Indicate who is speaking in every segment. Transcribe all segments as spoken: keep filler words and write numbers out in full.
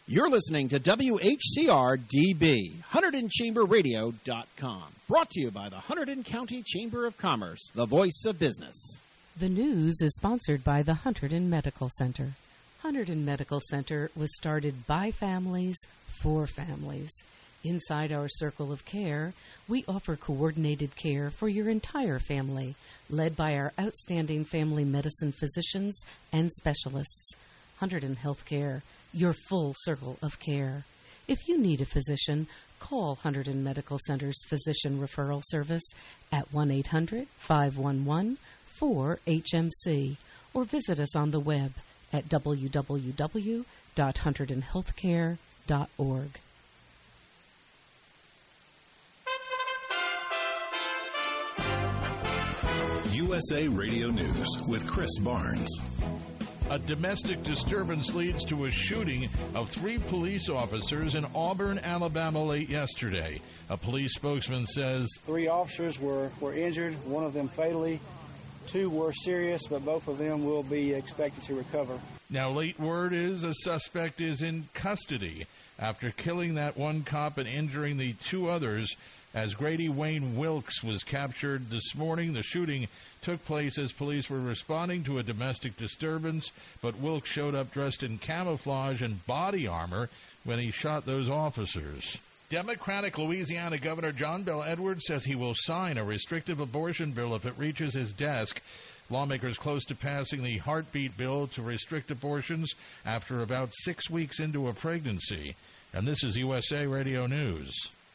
Speaker 1: You're listening to W H C R D B, Hunterdon Chamber Radio dot com. Brought to you by the Hunterdon County Chamber of Commerce, the voice of business.
Speaker 2: The news is sponsored by the Hunterdon Medical Center. Hunterdon Medical Center was started by families for families. Inside our circle of care, we offer coordinated care for your entire family, led by our outstanding family medicine physicians and specialists. Hunterdon Healthcare, your full circle of care. If you need a physician, call Hunterdon Medical Center's Physician Referral Service at one eight hundred, five one one, four H M C or visit us on the web at w w w dot hunterdon healthcare dot org.
Speaker 3: U S A Radio News with Chris Barnes.
Speaker 4: A domestic disturbance leads to a shooting of three police officers in Auburn, Alabama late yesterday. A police spokesman says
Speaker 5: three officers were, were injured, one of them fatally. Two were serious, but both of them will be expected to recover.
Speaker 4: Now, late word is a suspect is in custody after killing that one cop and injuring the two others. As Grady Wayne Wilkes was captured this morning, the shooting took place as police were responding to a domestic disturbance, but Wilkes showed up dressed in camouflage and body armor when he shot those officers. Democratic Louisiana Governor John Bel Edwards says he will sign a restrictive abortion bill if it reaches his desk. Lawmakers close to passing the heartbeat bill to restrict abortions after about six weeks into a pregnancy. And this is U S A Radio News.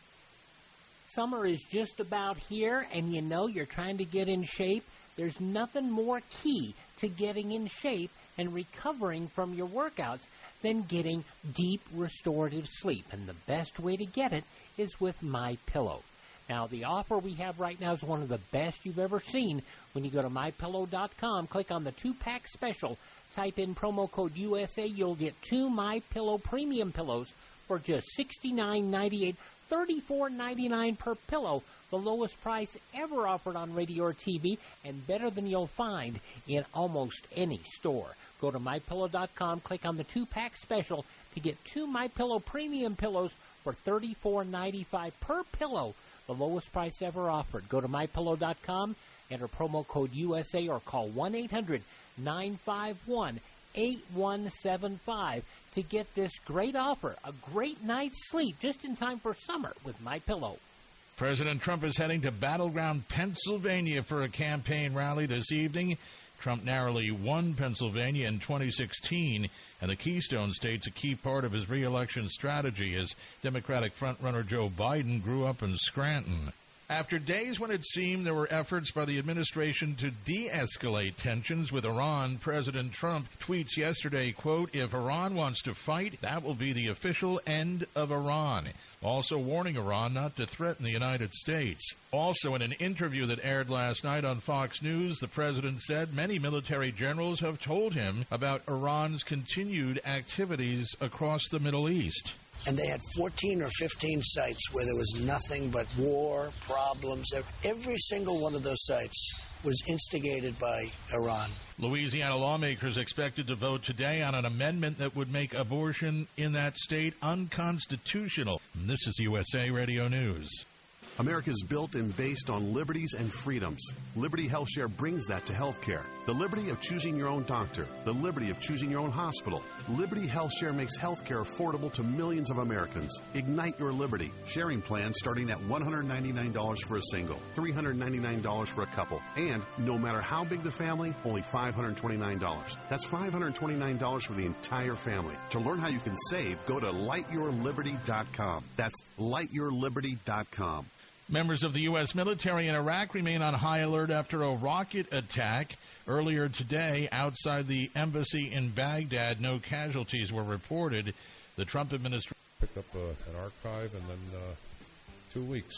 Speaker 6: Summer is just about here, and you know you're trying to get in shape. There's nothing more key to getting in shape and recovering from your workouts than getting deep restorative sleep. And the best way to get it is with MyPillow. Now, the offer we have right now is one of the best you've ever seen. When you go to my pillow dot com, click on the two-pack special, type in promo code U S A, you'll get two MyPillow premium pillows for just sixty-nine ninety-eight, thirty-four ninety-nine per pillow, the lowest price ever offered on radio or T V, and better than you'll find in almost any store. Go to my pillow dot com, click on the two-pack special to get two MyPillow premium pillows for thirty-four ninety-five per pillow, the lowest price ever offered. Go to my pillow dot com, enter promo code U S A, or call one eight hundred nine five one eight one seven five to get this great offer, a great night's sleep just in time for summer with MyPillow.
Speaker 4: President Trump is heading to battleground Pennsylvania for a campaign rally this evening. Trump narrowly won Pennsylvania in twenty sixteen, and the Keystone State's a key part of his re-election strategy as Democratic frontrunner Joe Biden grew up in Scranton. After days when it seemed there were efforts by the administration to de-escalate tensions with Iran, President Trump tweets yesterday, quote, "If Iran wants to fight, that will be the official end of Iran," also warning Iran not to threaten the United States. Also, in an interview that aired last night on Fox News, the president said many military generals have told him about Iran's continued activities across the Middle East.
Speaker 7: And they had fourteen or fifteen sites where there was nothing but war, problems. Every single one of those sites was instigated by Iran.
Speaker 4: Louisiana lawmakers expected to vote today on an amendment that would make abortion in that state unconstitutional. And this is U S A Radio News.
Speaker 8: America's built and based on liberties and freedoms. Liberty HealthShare brings that to healthcare. The liberty of choosing your own doctor. The liberty of choosing your own hospital. Liberty HealthShare makes healthcare affordable to millions of Americans. Ignite your liberty. Sharing plans starting at one hundred ninety-nine dollars for a single, three hundred ninety-nine dollars for a couple, and no matter how big the family, only five hundred twenty-nine dollars. That's five hundred twenty-nine dollars for the entire family. To learn how you can save, go to light your liberty dot com. That's light your liberty dot com.
Speaker 4: Members of the U S military in Iraq remain on high alert after a rocket attack earlier today outside the embassy in Baghdad. No casualties were reported. The Trump administration
Speaker 9: picked up uh, an archive and then uh, two weeks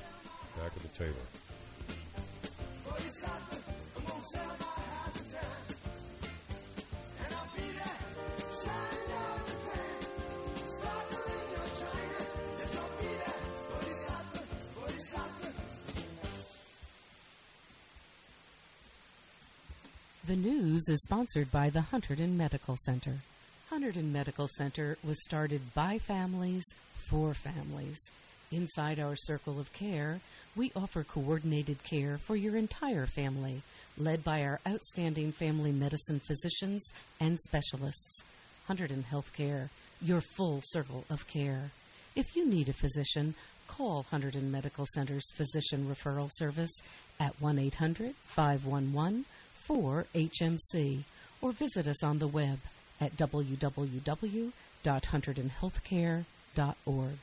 Speaker 9: back at the table.
Speaker 2: The news is sponsored by the Hunterdon Medical Center. Hunterdon Medical Center was started by families for families. Inside our circle of care, we offer coordinated care for your entire family, led by our outstanding family medicine physicians and specialists. Hunterdon Healthcare, your full circle of care. If you need a physician, call Hunterdon Medical Center's Physician Referral Service at one eight hundred, five one one, four H M C or visit us on the web at w w w dot hunterdon healthcare dot org.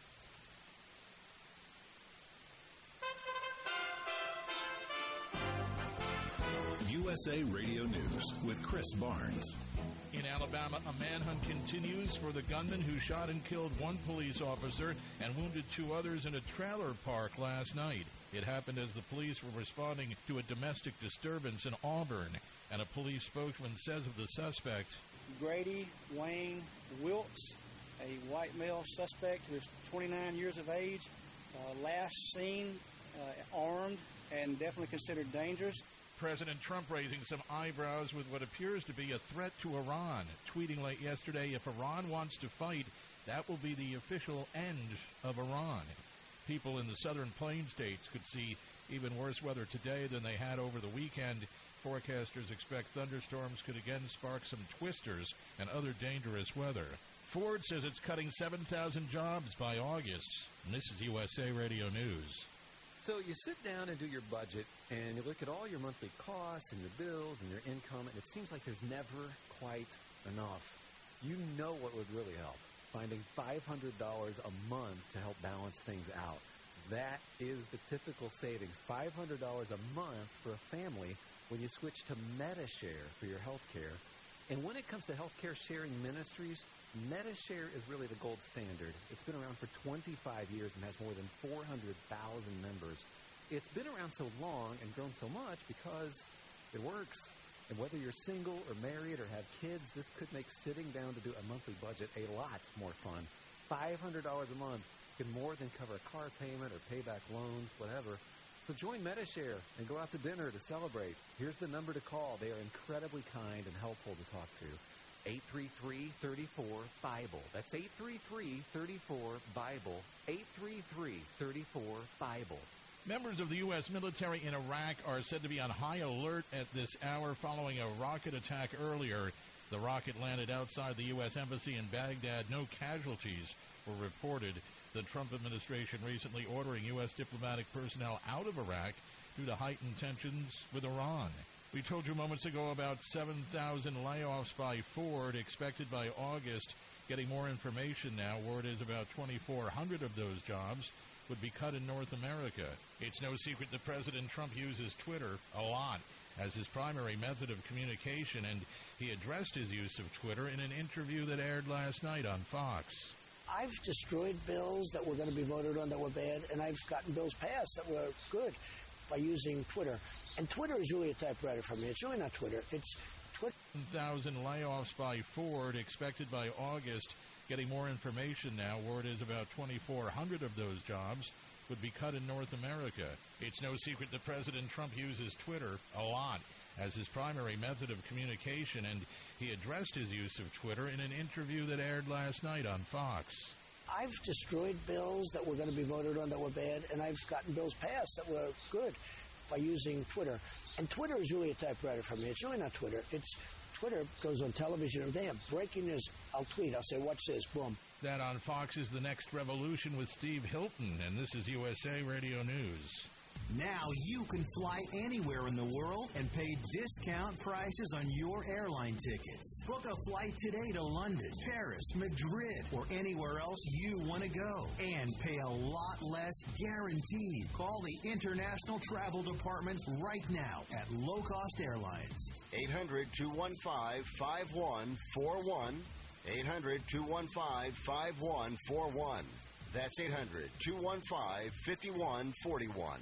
Speaker 3: U S A Radio News with Chris Barnes.
Speaker 4: In Alabama, a manhunt continues for the gunman who shot and killed one police officer and wounded two others in a trailer park last night. It happened as the police were responding to a domestic disturbance in Auburn, and a police spokesman says of the suspect,
Speaker 5: Grady Wayne Wilkes, a white male suspect who is twenty-nine years of age, uh, last seen uh, armed and definitely considered dangerous.
Speaker 4: President Trump raising some eyebrows with what appears to be a threat to Iran, tweeting late yesterday, if Iran wants to fight, that will be the official end of Iran. People in the southern plain states could see even worse weather today than they had over the weekend. Forecasters expect thunderstorms could again spark some twisters and other dangerous weather. Ford says it's cutting seven thousand jobs by August. And this is U S A Radio News.
Speaker 10: So you sit down and do your budget, and you look at all your monthly costs and your bills and your income, and it seems like there's never quite enough. You know what would really help, finding five hundred dollars a month to help balance things out. That is the typical savings, five hundred dollars a month for a family when you switch to Medi-Share for your health care. And when it comes to healthcare sharing ministries, Medi-Share is really the gold standard. It's been around for twenty-five years and has more than four hundred thousand members. It's been around so long and grown so much because it works. And whether you're single or married or have kids, this could make sitting down to do a monthly budget a lot more fun. five hundred dollars a month can more than cover a car payment or pay back loans, whatever. So join Medi-Share and go out to dinner to celebrate. Here's the number to call. They are incredibly kind and helpful to talk to. eight three three, three four, Bible. That's eight three three, three four, Bible. eight three three, three four, Bible.
Speaker 4: Members of the U S military in Iraq are said to be on high alert at this hour following a rocket attack earlier. The rocket landed outside the U S embassy in Baghdad. No casualties were reported. The Trump administration recently ordering U S diplomatic personnel out of Iraq due to heightened tensions with Iran. We told you moments ago about seven thousand layoffs by Ford expected by August. Getting more information now. Word is about twenty-four hundred of those jobs would be cut in North America. It's no secret that President Trump uses Twitter a lot as his primary method of communication, and he addressed his use of Twitter in an interview that aired last night on Fox.
Speaker 7: I've destroyed bills that were going to be voted on that were bad, and I've gotten bills passed that were good by using Twitter. And Twitter is really a typewriter for me. It's really not Twitter. It's Twitter.
Speaker 4: one thousand layoffs by Ford expected by August. Getting more information now. Word is about twenty-four hundred of those jobs would be cut in North America. It's no secret that President Trump uses Twitter a lot as his primary method of communication, and he addressed his use of Twitter in an interview that aired last night on Fox.
Speaker 7: I've destroyed bills that were going to be voted on that were bad, and I've gotten bills passed that were good by using Twitter. And Twitter is really a typewriter for me. It's really not Twitter. It's Twitter goes on television, and they have breaking news. I'll tweet. I'll say, watch this. Boom.
Speaker 4: That on Fox is The Next Revolution with Steve Hilton, and this is U S A Radio News.
Speaker 11: Now you can fly anywhere in the world and pay discount prices on your airline tickets. Book a flight today to London, Paris, Madrid, or anywhere else you want to go. And pay a lot less guaranteed. Call the International Travel Department right now at Low Cost Airlines.
Speaker 12: eight hundred, two one five, five one four one. eight hundred, two one five, five one four one. That's eight hundred, two one five, five one four one.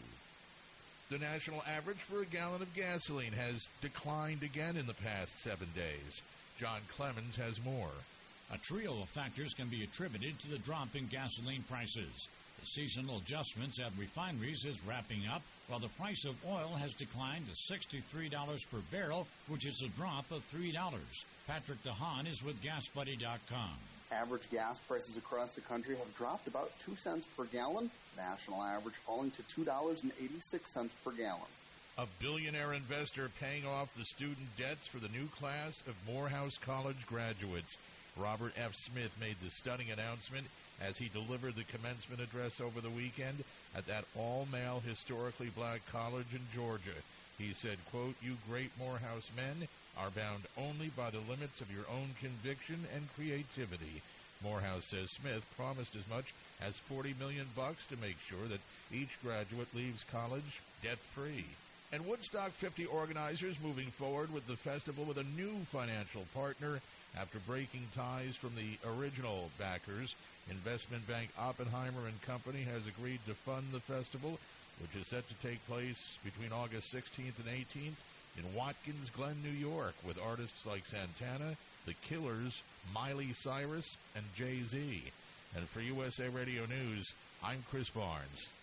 Speaker 4: The national average for a gallon of gasoline has declined again in the past seven days. John Clemens has more.
Speaker 13: A trio of factors can be attributed to the drop in gasoline prices. Seasonal adjustments at refineries is wrapping up, while the price of oil has declined to sixty-three dollars per barrel, which is a drop of three dollars. Patrick DeHaan is with gas buddy dot com.
Speaker 14: Average gas prices across the country have dropped about two cents per gallon, national average falling to two dollars and eighty-six cents per gallon.
Speaker 4: A billionaire investor paying off the student debts for the new class of Morehouse College graduates. Robert F. Smith made the stunning announcement as he delivered the commencement address over the weekend at that all-male, historically black college in Georgia. He said, quote, "You great Morehouse men are bound only by the limits of your own conviction and creativity." Morehouse says Smith promised as much as forty million bucks to make sure that each graduate leaves college debt-free. And Woodstock fifty organizers moving forward with the festival with a new financial partner after breaking ties from the original backers. Investment bank Oppenheimer and Company has agreed to fund the festival, which is set to take place between August sixteenth and eighteenth in Watkins Glen, New York, with artists like Santana, The Killers, Miley Cyrus, and Jay-Z. And for U S A Radio News, I'm Chris Barnes.